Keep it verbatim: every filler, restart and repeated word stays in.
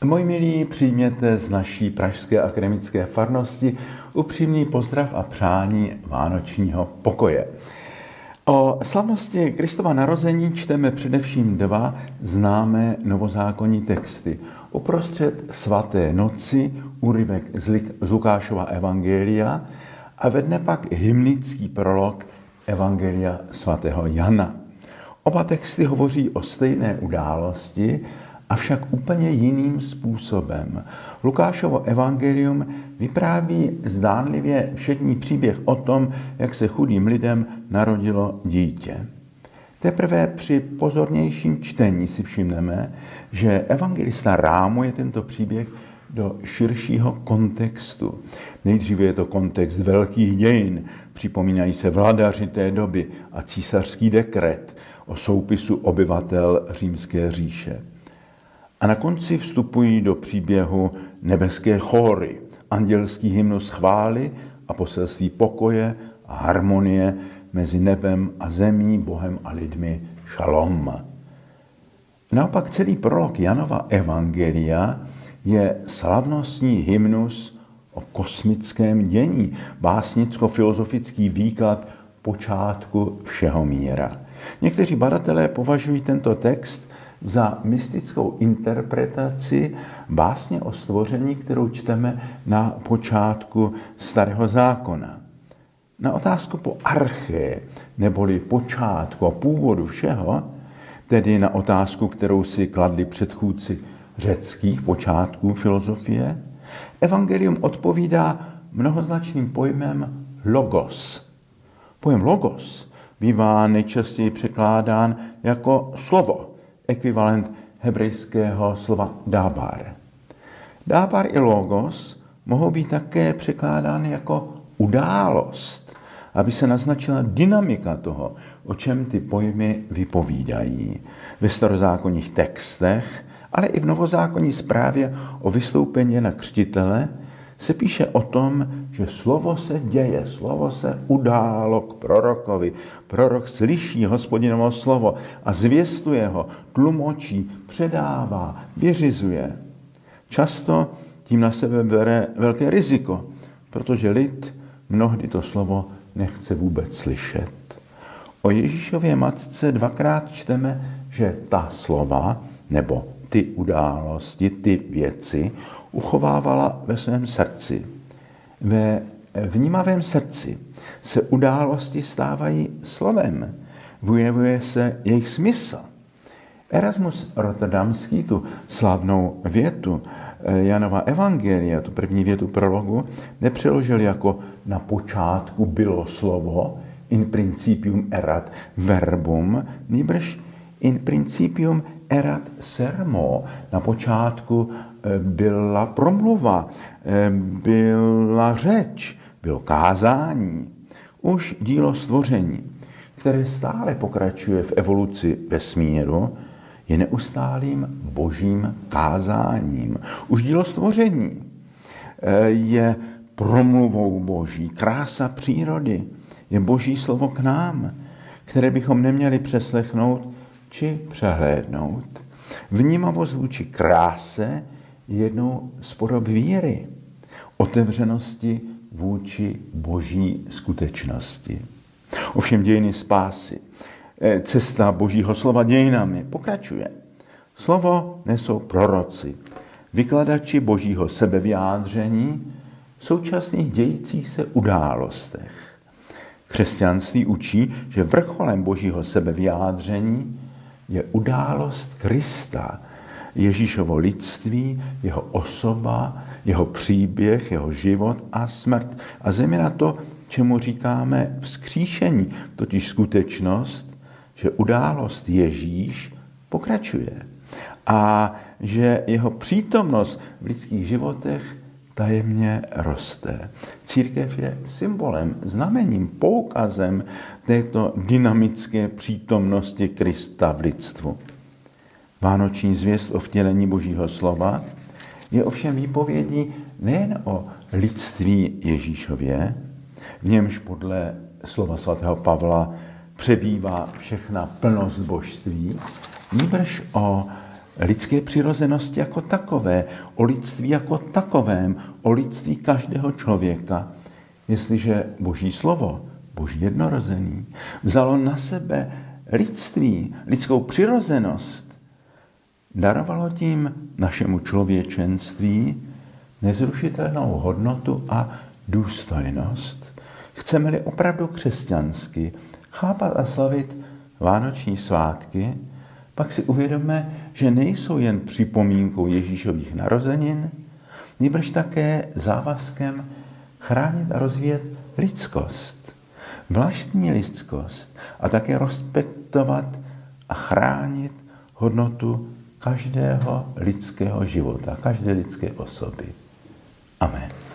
Moji milí, přijměte z naší pražské akademické farnosti upřímný pozdrav a přání vánočního pokoje. O slavnosti Kristova narození čteme především dva známé novozákonní texty. Uprostřed svaté noci úryvek z Lukášova evangelia a ve dne pak hymnický prolog evangelia svatého Jana. Oba texty hovoří o stejné události, avšak úplně jiným způsobem. Lukášovo evangelium vypráví zdánlivě všední příběh o tom, jak se chudým lidem narodilo dítě. Teprve při pozornějším čtení si všimneme, že evangelista rámuje tento příběh do širšího kontextu. Nejdříve je to kontext velkých dějin, připomínají se vladaři té doby a císařský dekret o soupisu obyvatel Římské říše. A na konci vstupují do příběhu nebeské chóry, andělský hymnus chvály a poselství pokoje a harmonie mezi nebem a zemí, Bohem a lidmi, šalom. Naopak celý prolog Janova evangelia je slavnostní hymnus o kosmickém dění, básnicko-filozofický výklad počátku všeho míra. Někteří badatelé považují tento text za mystickou interpretaci básně o stvoření, kterou čteme na počátku Starého zákona. Na otázku po arché, neboli počátku a původu všeho, tedy na otázku, kterou si kladli předchůdci řeckých počátků filozofie, evangelium odpovídá mnohoznačným pojmem logos. Pojem logos bývá nejčastěji překládán jako slovo, ekvivalent hebrejského slova dábar. Dábar i logos mohou být také překládány jako událost, aby se naznačila dynamika toho, o čem ty pojmy vypovídají. Ve starozákonních textech, ale i v novozákonní zprávě o vystoupení Jana Křtitele se píše o tom, že slovo se děje, slovo se událo k prorokovi. Prorok slyší Hospodinovo slovo a zvěstuje ho, tlumočí, předává, vyřizuje. Často tím na sebe bere velké riziko, protože lid mnohdy to slovo nechce vůbec slyšet. O Ježíšově matce dvakrát čteme, že ta slova nebo ty události, ty věci uchovávala ve svém srdci. Ve vnímavém srdci se události stávají slovem, vyjevuje se jejich smysl. Erasmus Rotterdamský tu slavnou větu Janova evangelia, tu první větu prologu, nepřeložil jako na počátku bylo slovo, in principium erat verbum, nýbrž in principium erat sermo. Na počátku byla promluva, byla řeč, bylo kázání. Už dílo stvoření, které stále pokračuje v evoluci vesmíru, je neustálým božím kázáním. Už dílo stvoření je promluvou boží, krása přírody, je boží slovo k nám, které bychom neměli přeslechnout či přehlédnout. Vnímavost vůči kráse je jednou z podob víry, otevřenosti vůči boží skutečnosti. Ovšem dějiny spásy, cesta božího slova dějinami pokračuje. Slovo nesou proroci, vykladači božího sebevyjádření v současných dějících se událostech. Křesťanství učí, že vrcholem božího sebevyjádření je událost Krista, Ježíšovo lidství, jeho osoba, jeho příběh, jeho život a smrt. A zejména to, čemu říkáme vzkříšení, totiž skutečnost, že událost Ježíš pokračuje a že jeho přítomnost v lidských životech tajemně roste. Církev je symbolem, znamením, poukazem této dynamické přítomnosti Krista v lidstvu. Vánoční zvěst o vtělení Božího slova je ovšem výpovědí nejen o lidství Ježíšově, v němž podle slova svatého Pavla přebývá všechna plnost božství, nýbrž o lidské přirozenosti jako takové, o lidství jako takovém, o lidství každého člověka. Jestliže Boží slovo, Boží jednorozený, vzalo na sebe lidství, lidskou přirozenost, darovalo tím našemu člověčenství nezrušitelnou hodnotu a důstojnost. Chceme-li opravdu křesťansky chápat a slavit vánoční svátky, pak si uvědomme, že nejsou jen připomínkou Ježíšových narozenin, nýbrž také závazkem chránit a rozvíjet lidskost, vlastní lidskost a také respektovat a chránit hodnotu každého lidského života, každé lidské osoby. Amen.